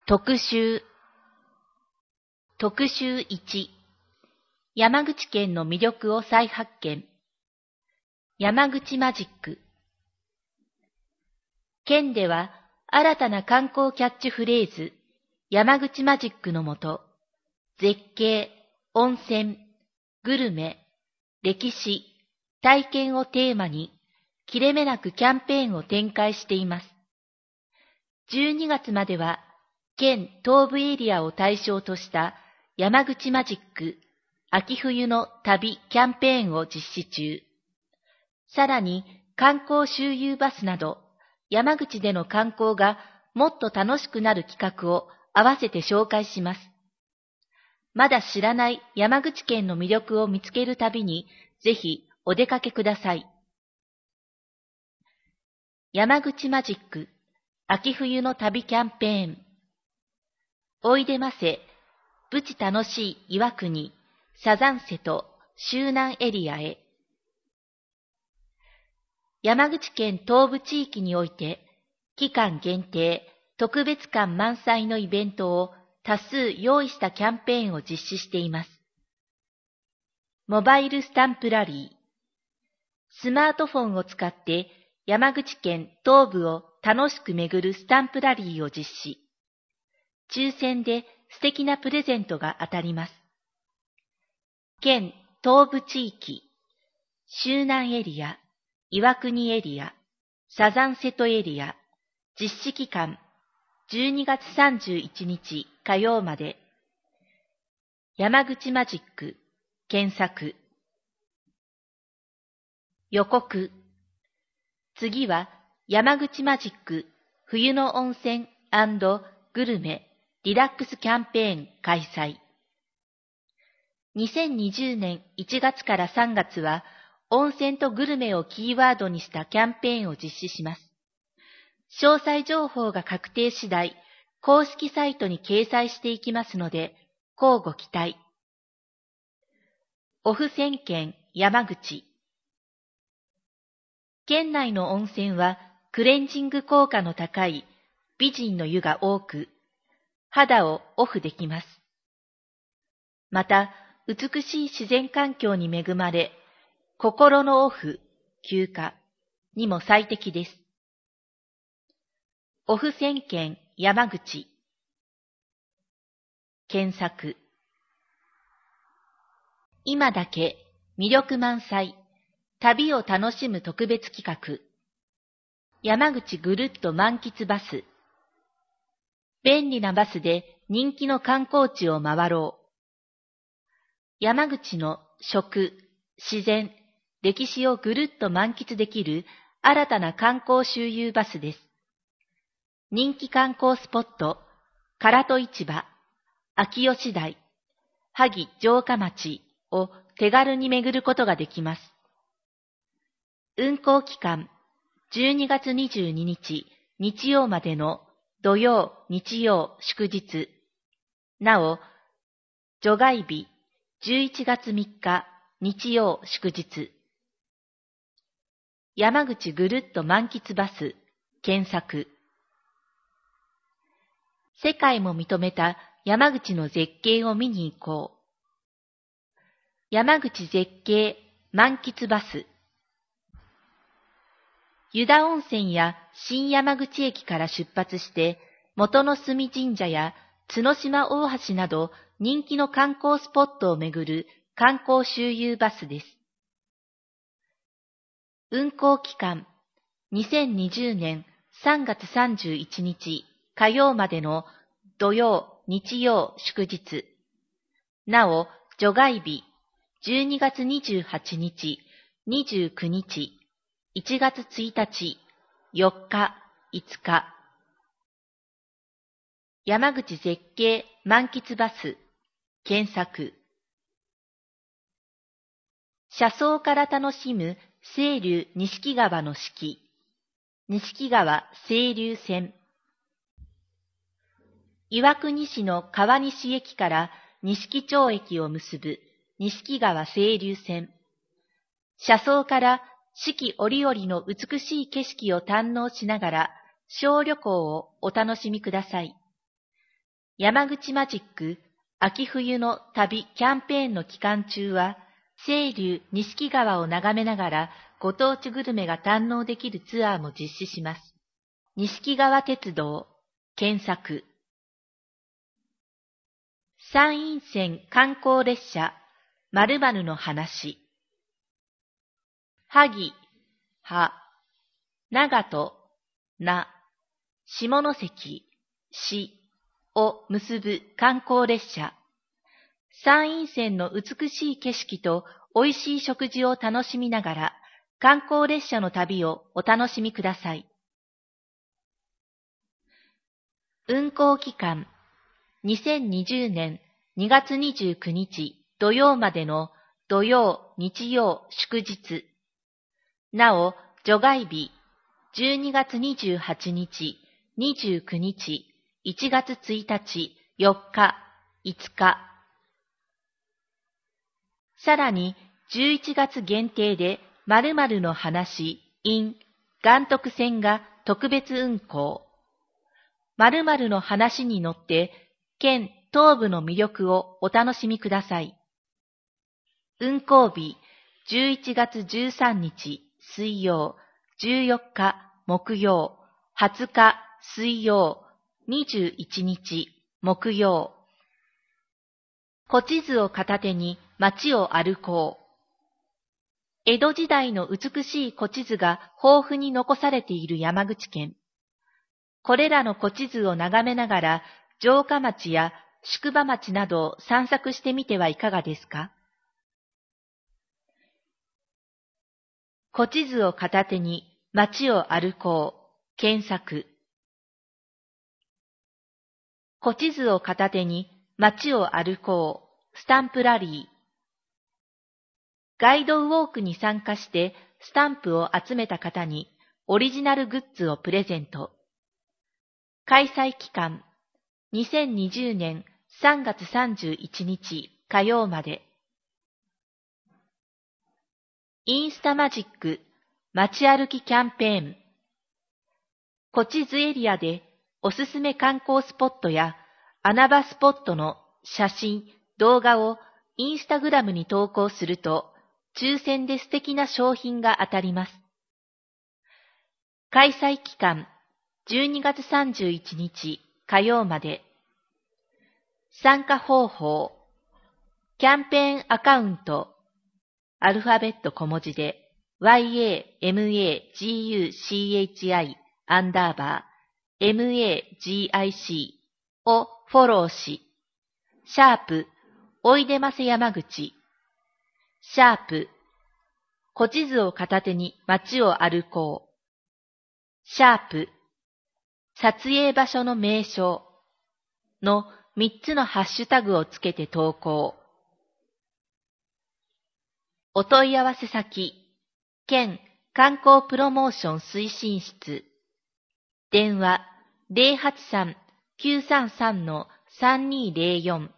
特集1、山口県の魅力を再発見。山口マジック。県では新たな観光キャッチフレーズ、山口マジックのもと、絶景、温泉、グルメ、歴史、体験をテーマに、切れ目なくキャンペーンを展開しています。12月までは、県東部エリアを対象とした山口マジック秋冬の旅キャンペーンを実施中。さらに観光周遊バスなど山口での観光がもっと楽しくなる企画を合わせて紹介します。まだ知らない山口県の魅力を見つける旅にぜひお出かけください。山口マジック秋冬の旅キャンペーン。おいでませ、プチ楽しい岩国、サザン瀬と周南エリアへ。山口県東部地域において、期間限定、特別感満載のイベントを多数用意したキャンペーンを実施しています。モバイルスタンプラリー。スマートフォンを使って山口県東部を楽しく巡るスタンプラリーを実施。抽選で素敵なプレゼントが当たります。県東部地域、周南エリア、岩国エリア、サザン瀬戸エリア、実施期間12月31日火曜まで。山口マジック、検索。予告。次は山口マジック冬の温泉&グルメリラックスキャンペーン開催。2020年1月から3月は温泉とグルメをキーワードにしたキャンペーンを実施します。詳細情報が確定次第、公式サイトに掲載していきますので、乞うご期待。オフ宣県山口。県内の温泉はクレンジング効果の高い美人の湯が多く、肌をオフできます。また、美しい自然環境に恵まれ、心のオフ、休暇にも最適です。オフ宣県山口。検索。今だけ魅力満載、旅を楽しむ特別企画。山口ぐるっと満喫バス。便利なバスで人気の観光地を回ろう。山口の食、自然、歴史をぐるっと満喫できる新たな観光周遊バスです。人気観光スポット、唐戸市場、秋吉台、萩城下町を手軽に巡ることができます。運行期間、12月22日、日曜までの土曜、日曜、祝日。なお、除外日、11月3日、日曜、祝日。山口ぐるっと満喫バス、検索。世界も認めた山口の絶景を見に行こう。山口絶景満喫バス。湯田温泉や新山口駅から出発して、元の隅神社や角島大橋など人気の観光スポットを巡る観光周遊バスです。運行期間、2020年3月31日火曜までの土曜、日曜、祝日。なお、除外日、12月28日、29日、1月1日、4日、5日。山口絶景満喫バス、検索。車窓から楽しむ清流錦川の四季。錦川清流線。岩国市の川西駅から錦町駅を結ぶ錦川清流線。車窓から四季折々の美しい景色を堪能しながら小旅行をお楽しみください。 山口マジック秋冬の旅キャンペーンの期間中は、清流錦川を眺めながらご当地グルメが堪能できるツアーも実施します。錦川鉄道、検索。山陰線観光列車、〇〇の話。萩、は、長門、な、下関、しを結ぶ観光列車。山陰線の美しい景色と美味しい食事を楽しみながら、観光列車の旅をお楽しみください。運行期間、2020年2月29日土曜までの土曜、日曜、祝日。なお、除外日、12月28日、29日、1月1日、4日、5日。さらに、11月限定で、〇〇の話 in 岩徳線が特別運行。〇〇の話に乗って、県東部の魅力をお楽しみください。運行日、11月13日水曜、14日木曜、20日水曜、21日木曜。古地図を片手に街を歩こう。江戸時代の美しい古地図が豊富に残されている山口県。これらの古地図を眺めながら、城下町や宿場町などを散策してみてはいかがですか？古地図を片手に街を歩こう。検索。古地図を片手に街を歩こう。スタンプラリー。ガイドウォークに参加してスタンプを集めた方にオリジナルグッズをプレゼント。開催期間、2020年3月31日火曜まで。インスタマジック街歩きキャンペーン。古地図エリアでおすすめ観光スポットや穴場スポットの写真、動画をインスタグラムに投稿すると、抽選で素敵な商品が当たります。開催期間、12月31日火曜まで。参加方法、キャンペーンアカウント、アルファベット小文字で YAMAGUCHI_MAGIC をフォローし、シャープおいでませ山口、シャープ古地図を片手に街を歩こう、シャープ撮影場所の名称の3つのハッシュタグをつけて投稿。お問い合わせ先、県観光プロモーション推進室。電話 083-933-3204